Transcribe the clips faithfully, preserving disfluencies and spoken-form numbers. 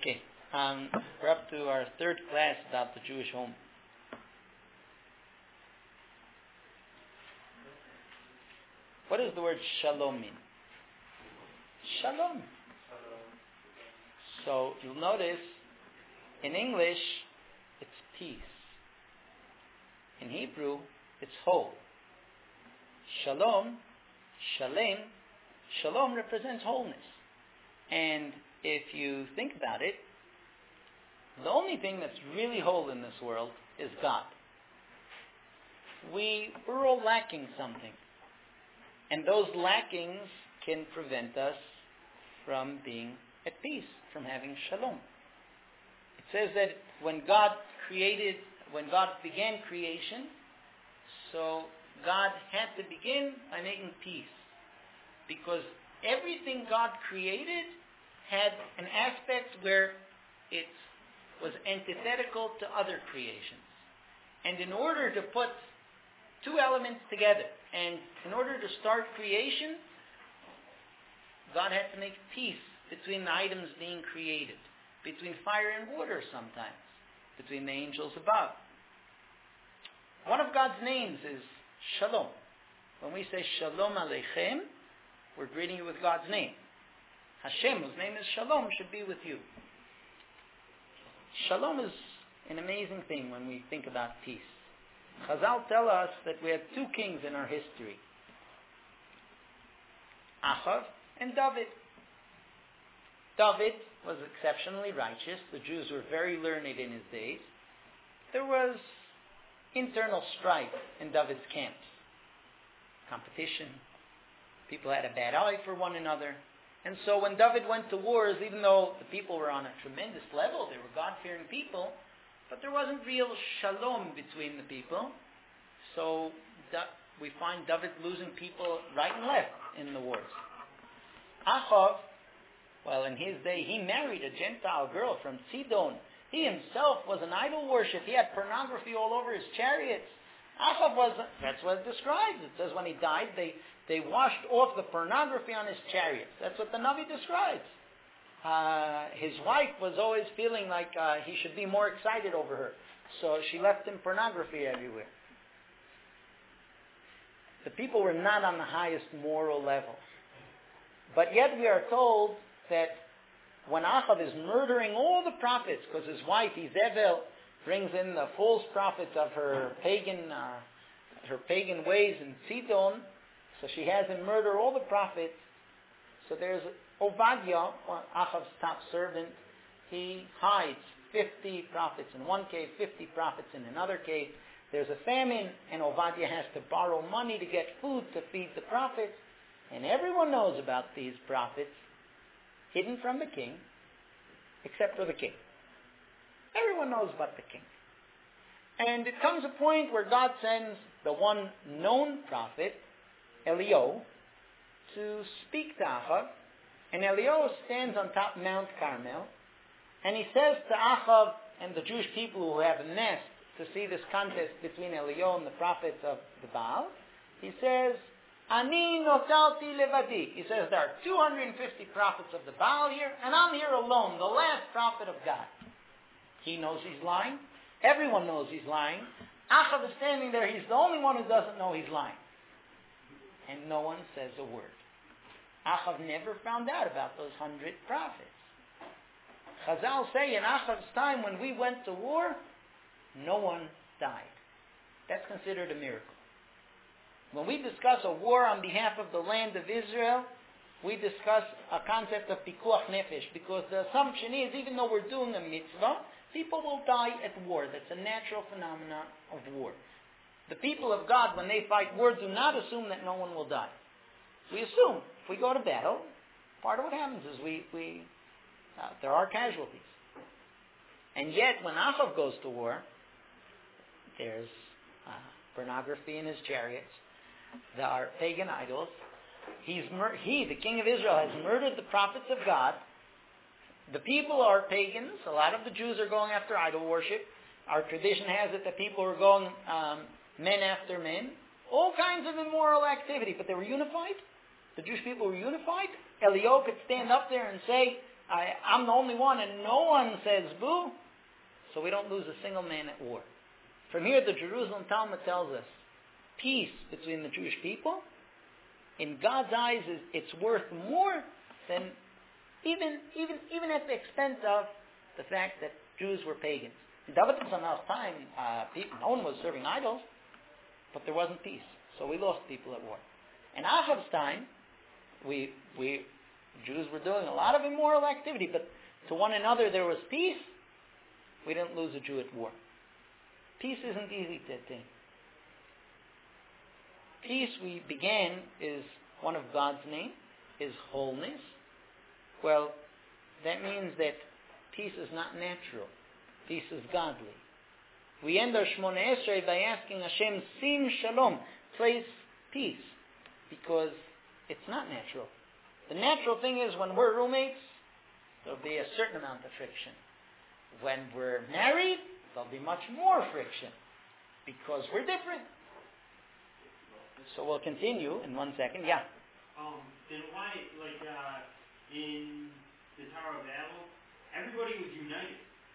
Okay, um, we're up to our third class about the Jewish home. What does the word shalom mean? Shalom. So you'll notice in English it's peace. In Hebrew it's whole. Shalom, shalem, shalom represents wholeness. And if you think about it, the only thing that's really whole in this world is God. We, we're all lacking something. And those lackings can prevent us from being at peace, from having shalom. It says that when God created, when God began creation, so God had to begin by making peace. Because everything God created had an aspect where it was antithetical to other creations. And in order to put two elements together, and in order to start creation, God had to make peace between the items being created, between fire and water sometimes, between the angels above. One of God's names is Shalom. When we say Shalom Aleichem, we're greeting you with God's name. Hashem, whose name is Shalom, should be with you. Shalom is an amazing thing when we think about peace. Chazal tell us that we had two kings in our history. Achav and David. David was exceptionally righteous. The Jews were very learned in his days. There was internal strife in David's camps. Competition. People had a bad eye for one another. And so when David went to wars, even though the people were on a tremendous level, they were God-fearing people, but there wasn't real shalom between the people. So we find David losing people right and left in the wars. Achav, well, in his day, he married a Gentile girl from Sidon. He himself was an idol worship. He had pornography all over his chariots. Achav was, that's what it describes. It says when he died, they, they washed off the pornography on his chariots. That's what the Navi describes. Uh, his wife was always feeling like uh, he should be more excited over her. So she left him pornography everywhere. The people were not on the highest moral level. But yet we are told that when Achav is murdering all the prophets, because his wife, Izebel, brings in the false prophets of her pagan uh, her pagan ways in Sidon, so she has him murder all the prophets. So there's Obadiah, Achav's top servant. He hides fifty prophets in one cave, fifty prophets in another cave. There's a famine, and Obadiah has to borrow money to get food to feed the prophets. And everyone knows about these prophets, hidden from the king, except for the king. Everyone knows about the king. And it comes a point where God sends the one known prophet, Eliyahu, to speak to Achav. And Eliyahu stands on top of Mount Carmel, and he says to Achav and the Jewish people who have amassed to see this contest between Eliyahu and the prophets of the Baal, he says, Ani notalti levadi. He says there are two hundred fifty prophets of the Baal here, and I'm here alone, the last prophet of God. He knows he's lying. Everyone knows he's lying. Achav is standing there. He's the only one who doesn't know he's lying. And no one says a word. Achav never found out about those hundred prophets. Chazal say in Achav's time when we went to war, no one died. That's considered a miracle. When we discuss a war on behalf of the land of Israel, we discuss a concept of pikuach nefesh, because the assumption is, even though we're doing a mitzvah, people will die at war. That's a natural phenomenon of war. The people of God, when they fight war, do not assume that no one will die. We assume if we go to battle, part of what happens is we, we uh, there are casualties. And yet, when Achav goes to war, there's uh, pornography in his chariots. There are pagan idols. He's mur- he, the king of Israel, has murdered the prophets of God. The people are pagans. A lot of the Jews are going after idol worship. Our tradition has it that people are going um, men after men. All kinds of immoral activity. But they were unified. The Jewish people were unified. Eliyahu could stand up there and say, I, I'm the only one and no one says boo, so we don't lose a single man at war. From here, the Jerusalem Talmud tells us, peace between the Jewish people, in God's eyes, is it's worth more than even, even, even at the expense of the fact that Jews were pagans. In David Tzanach's time, uh, people, no one was serving idols, but there wasn't peace. So we lost people at war. In Ahab's time, we, we, Jews were doing a lot of immoral activity, but to one another there was peace. We didn't lose a Jew at war. Peace isn't easy to attain. Peace, we began, is one of God's name, is wholeness. Well, that means that peace is not natural. Peace is godly. We end our Shmona Esrei by asking Hashem, Sim Shalom, place peace, because it's not natural. The natural thing is when we're roommates, there'll be a certain amount of friction. When we're married, there'll be much more friction, because we're different. So we'll continue in one second. Yeah. Um, then why, like, uh, in the Tower of Babel, everybody was united.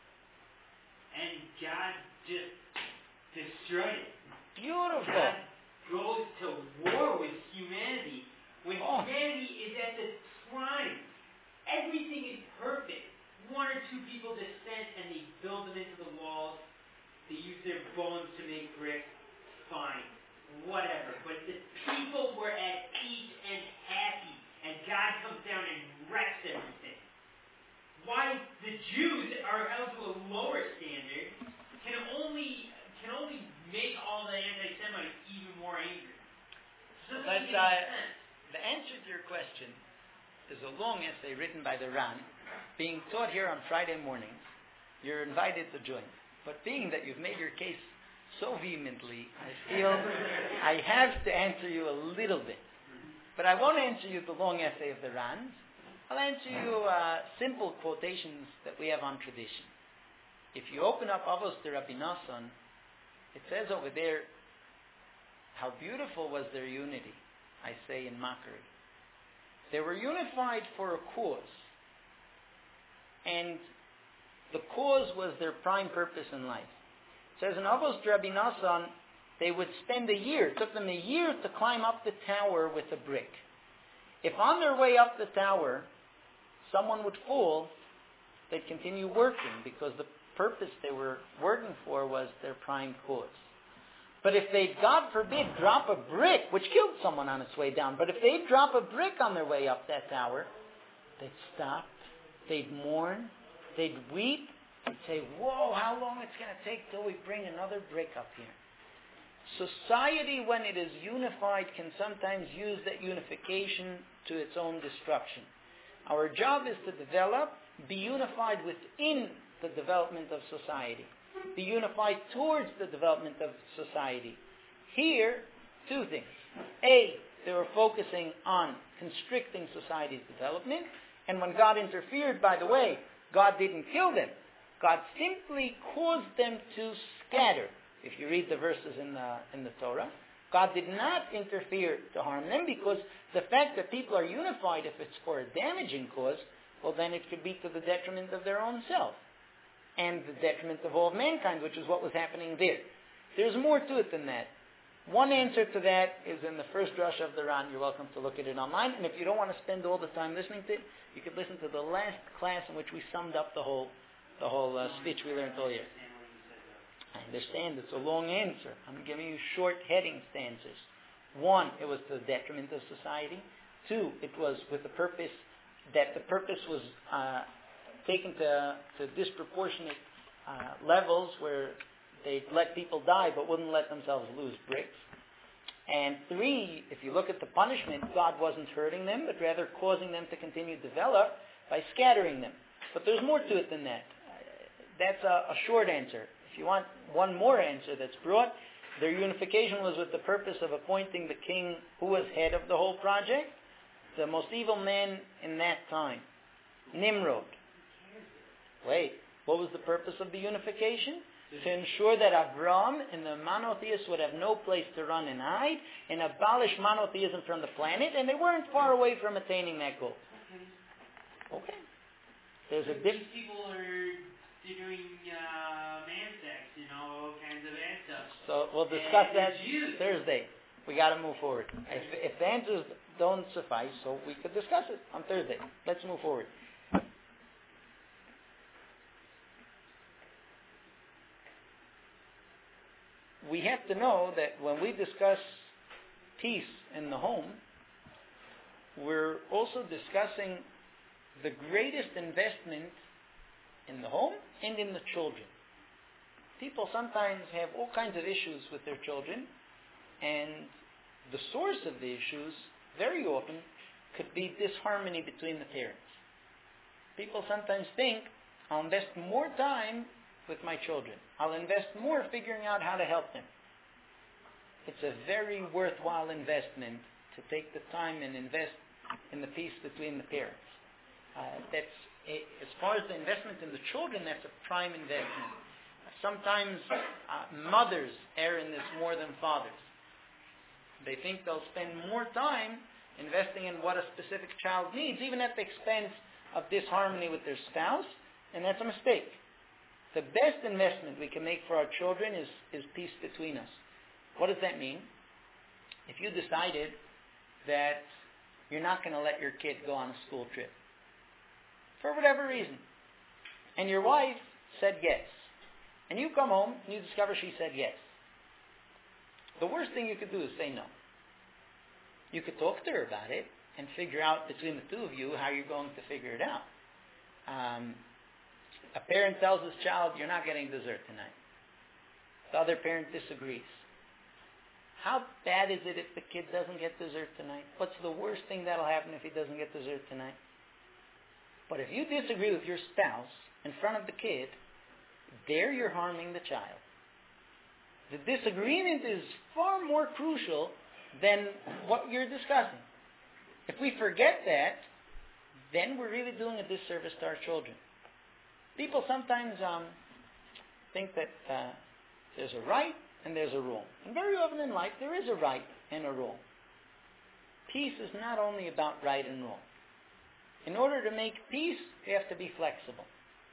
And God just destroyed it. Beautiful. God goes to war with humanity when oh. humanity is at the prime. Everything is perfect. One or two people descend and they build them into the walls. They use their bones to make brick. Fine. Whatever. But the people were at peace and happy. And God comes down and wrecks everything. Why the Jews are held to a lower standard can only can only make all the anti-Semites even more angry. So but uh, the answer to your question is a long essay written by the Ran, being taught here on Friday mornings. You're invited to join. But being that you've made your case so vehemently, I feel I have to answer you a little bit. But I won't answer you the long essay of the Ran. I'll answer you uh, simple quotations that we have on tradition. If you open up Avos de Rabbi Nassan, it says over there, how beautiful was their unity, I say in mockery. They were unified for a cause. And the cause was their prime purpose in life. It says in Avos de Rabbi Nassan, they would spend a year, it took them a year to climb up the tower with a brick. If on their way up the tower, someone would fall, they'd continue working because the purpose they were working for was their prime cause. But if they'd, God forbid, drop a brick, which killed someone on its way down, but if they'd drop a brick on their way up that tower, they'd stop, they'd mourn, they'd weep, they'd say, whoa, how long it's going to take till we bring another brick up here. Society, when it is unified, can sometimes use that unification to its own destruction. Our job is to develop, be unified within the development of society. Be unified towards the development of society. Here, two things. A, they were focusing on constricting society's development. And when God interfered, by the way, God didn't kill them. God simply caused them to scatter. If you read the verses in the, in the Torah, God did not interfere to harm them because the fact that people are unified, if it's for a damaging cause, well then it could be to the detriment of their own self and the detriment of all of mankind, which is what was happening there. There's more to it than that. One answer to that is in the first drush of the Ran. You're welcome to look at it online. And if you don't want to spend all the time listening to it, you could listen to the last class in which we summed up the whole the whole uh, speech we learned all year. I understand it's a long answer. I'm giving you short heading stanzas. One, it was to the detriment of society. Two, it was with the purpose that the purpose was uh, taken to, to disproportionate uh, levels where they'd let people die but wouldn't let themselves lose bricks. And three, if you look at the punishment, God wasn't hurting them, but rather causing them to continue to develop by scattering them. But there's more to it than that. That's a, a short answer. If you want one more answer that's brought, their unification was with the purpose of appointing the king who was head of the whole project, the most evil man in that time, Nimrod. Wait, what was the purpose of the unification? To ensure that Avram and the monotheists would have no place to run and hide and abolish monotheism from the planet, and they weren't far away from attaining that goal. Okay. there's a These difference. people are they're doing uh, man sex, you know, all kinds of bad stuff. So we'll discuss And that the Jews. Thursday. We got to move forward. If, if the answers don't suffice, so we could discuss it on Thursday. Let's move forward. We have to know that when we discuss peace in the home, we're also discussing the greatest investment in the home and in the children. People sometimes have all kinds of issues with their children, and the source of the issues very often could be disharmony between the parents. People sometimes think, I'll invest more time with my children. I'll invest more figuring out how to help them. It's a very worthwhile investment to take the time and invest in the peace between the parents. Uh, that's a, as far as the investment in the children, that's a prime investment. Sometimes uh, mothers err in this more than fathers. They think they'll spend more time investing in what a specific child needs, even at the expense of disharmony with their spouse, and that's a mistake. The best investment we can make for our children is, is peace between us. What does that mean? If you decided that you're not going to let your kid go on a school trip, for whatever reason, and your wife said yes, and you come home and you discover she said yes, the worst thing you could do is say no. You could talk to her about it and figure out between the two of you how you're going to figure it out. Um, a parent tells his child, you're not getting dessert tonight. The other parent disagrees. How bad is it if the kid doesn't get dessert tonight? What's the worst thing that'll happen if he doesn't get dessert tonight? But if you disagree with your spouse in front of the kid, there you're harming the child. The disagreement is far more crucial than what you're discussing. If we forget that, then we're really doing a disservice to our children. People sometimes um, think that uh, there's a right and there's a wrong. And very often in life, there is a right and a wrong. Peace is not only about right and wrong. In order to make peace, you have to be flexible.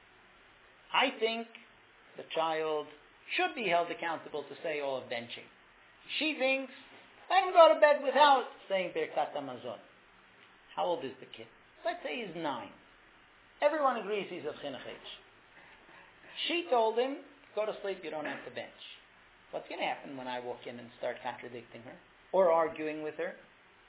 I think the child should be held accountable to say all of benching. She thinks, let him go to bed without saying Birkat Hamazon. How old is the kid? Let's say he's nine. Everyone agrees he's of chinuch age. She told him, go to sleep, you don't have to bench. What's going to happen when I walk in and start contradicting her or arguing with her?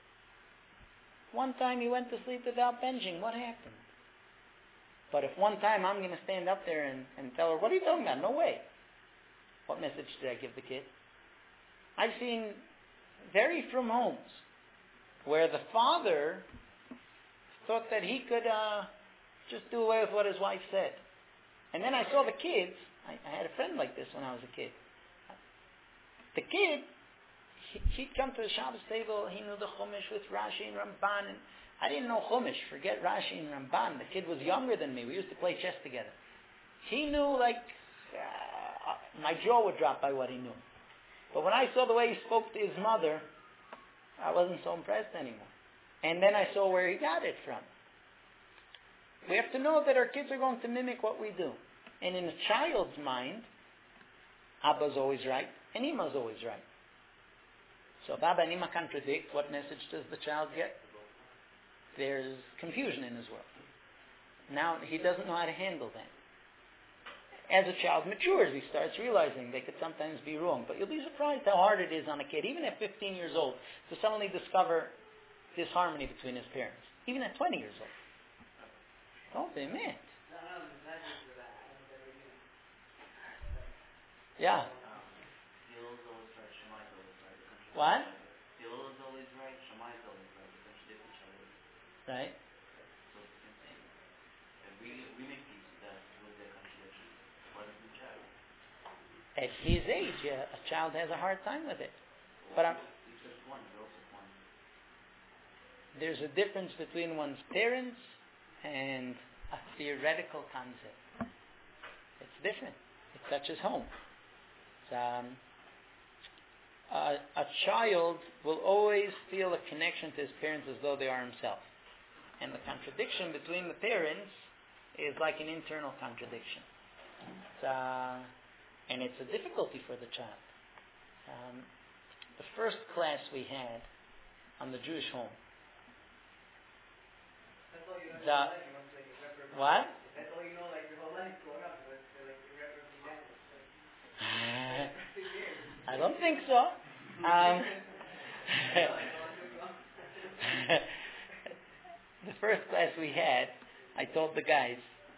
One time he went to sleep without benching. What happened? But if one time I'm going to stand up there and, and tell her, what are you talking about? No way. What message did I give the kid? I've seen very from homes where the father thought that he could uh, just do away with what his wife said. And then I saw the kids. I, I had a friend like this when I was a kid. The kid, he, he'd come to the Shabbos table, he knew the Chumash with Rashi and Ramban, and I didn't know Chumash, forget Rashi and Ramban. The kid was younger than me. We used to play chess together. He knew, like, uh, my jaw would drop by what he knew. But when I saw the way he spoke to his mother, I wasn't so impressed anymore. And then I saw where he got it from. We have to know that our kids are going to mimic what we do. And in a child's mind, Abba's always right, and Ima's always right. So if Abba and Ima contradict, what message does the child get? There's confusion in his world. Now he doesn't know how to handle that. As a child matures, he starts realizing they could sometimes be wrong. But you'll be surprised how hard it is on a kid, even at fifteen years old, to suddenly discover disharmony between his parents. Even at twenty years old. Don't be mad. Yeah. What? Right. At his age, yeah, a child has a hard time with it. But I'm, there's a difference between one's parents and a theoretical concept. It's different. It touches home. It's, um, a, a child will always feel a connection to his parents as though they are himself. And the contradiction between the parents is like an internal contradiction. It's, uh, and it's a difficulty for the child. Um, the first class we had on the Jewish home. That's all you know. The, like, you like a what? That's all you know, like your whole life growing up, was like your reverend dad. I don't think so. Um, the first class we had, I told the guys,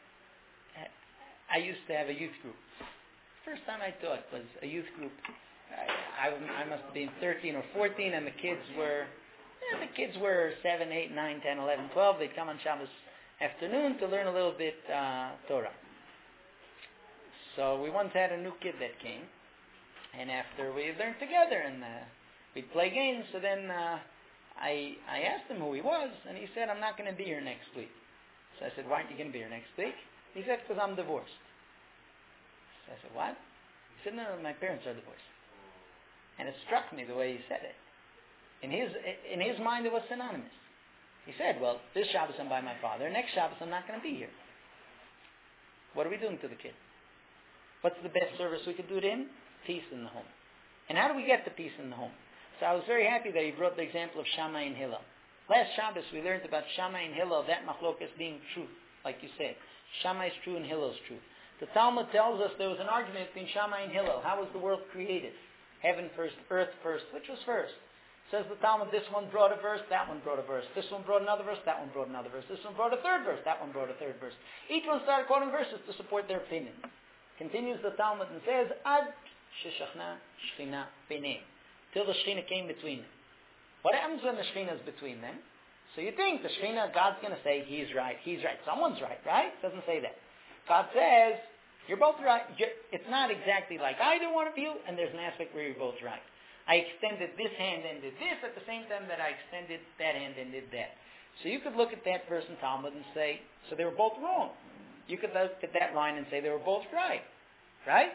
I used to have a youth group. First time I taught was a youth group. I, I, I must have been thirteen or fourteen, and the kids were, yeah, the kids were seven, eight, nine, ten, eleven, twelve. They'd come on Shabbos afternoon to learn a little bit uh, Torah. So we once had a new kid that came, and after we learned together, and uh, we'd play games. So then uh, I I asked him who he was, and he said, "I'm not going to be here next week." So I said, "Why aren't you going to be here next week?" He said, "Because I'm divorced." So I said, "What?" He said, "No, no, my parents are divorced." And it struck me the way he said it. In his in his mind, it was synonymous. He said, "Well, this Shabbos I'm by my father. Next Shabbos I'm not going to be here." What are we doing to the kid? What's the best service we could do to him? Peace in the home. And how do we get the peace in the home? So I was very happy that he brought the example of Shammai and Hillel. Last Shabbos we learned about Shammai and Hillel, that machlokas being true, like you said. Shammai is true and Hillel is true. The Talmud tells us there was an argument between Shammai and Hillel. How was the world created? Heaven first, earth first. Which was first? Says the Talmud, this one brought a verse, that one brought a verse. This one brought another verse, that one brought another verse. This one brought a third verse, that one brought a third verse. Each one started quoting verses to support their opinion. Continues the Talmud and says, Ad sheshachna shchina b'neim. Till the Shechina came between them. What happens when the Shechina is between them? So you think the Shechina, God's going to say, he's right, he's right. Someone's right, right? Doesn't say that. God says, you're both right. You're, it's not exactly like either one of you, and there's an aspect where you're both right. I extended this hand and did this at the same time that I extended that hand and did that. So you could look at that verse in Talmud and say, so they were both wrong. You could look at that line and say they were both right. Right?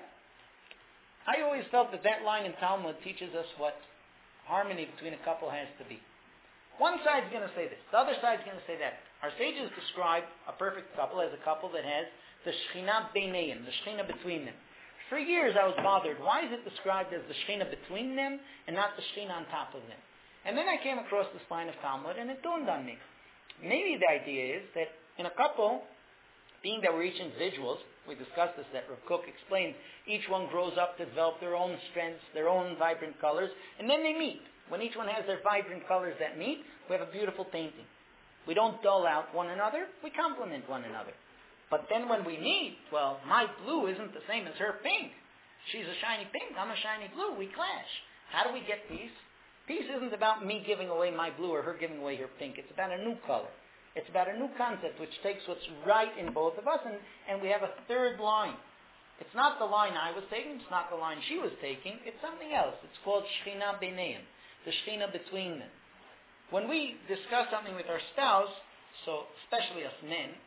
I always felt that that line in Talmud teaches us what harmony between a couple has to be. One side's going to say this. The other side's going to say that. Our sages describe a perfect couple as a couple that has the Shechina beineim, the Shechina between them. For years I was bothered. Why is it described as the Shechina between them and not the Shechina on top of them? And then I came across this line of Talmud and it dawned on me. Maybe the idea is that in a couple, being that we're each individuals, we discussed this, that Rav Kook explained, each one grows up to develop their own strengths, their own vibrant colors, and then they meet. When each one has their vibrant colors that meet, we have a beautiful painting. We don't dull out one another, we complement one another. But then when we meet, well, my blue isn't the same as her pink. She's a shiny pink, I'm a shiny blue, we clash. How do we get peace? Peace isn't about me giving away my blue or her giving away her pink. It's about a new color. It's about a new concept which takes what's right in both of us, and, and we have a third line. It's not the line I was taking, it's not the line she was taking, it's something else. It's called Shechina beineim, the Shechina between them. When we discuss something with our spouse, so especially us men,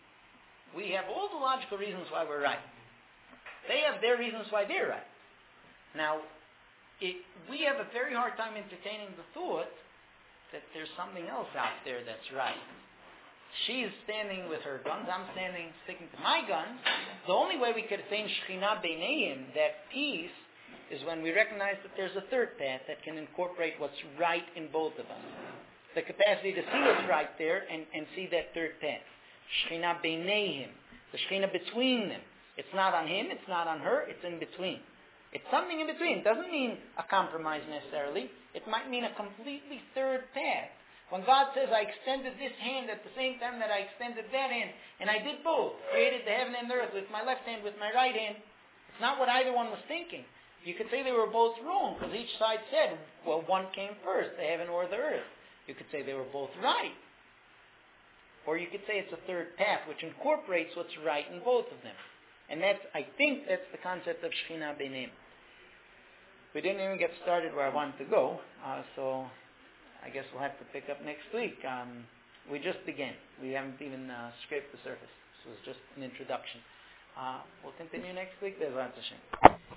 we have all the logical reasons why we're right. They have their reasons why they're right. Now, it, we have a very hard time entertaining the thought that there's something else out there that's right. She's standing with her guns, I'm standing, sticking to my guns. The only way we could attain Shechina beineim, that peace, is when we recognize that there's a third path that can incorporate what's right in both of us. The capacity to see what's right there and, and see that third path. Shechina beineim, the Shechina between them. It's not on him, it's not on her, it's in between. It's something in between. It doesn't mean a compromise necessarily. It might mean a completely third path. When God says, I extended this hand at the same time that I extended that hand, and I did both, created the heaven and the earth with my left hand, with my right hand, it's not what either one was thinking. You could say they were both wrong, because each side said, well, one came first, the heaven or the earth. You could say they were both right. Or you could say it's a third path, which incorporates what's right in both of them. And that's, I think that's the concept of Shechina beineim. We didn't even get started where I wanted to go, uh, so I guess we'll have to pick up next week. Um, we just began. We haven't even uh, scraped the surface. This was just an introduction. Uh, we'll continue next week. Be'ezrat Hashem.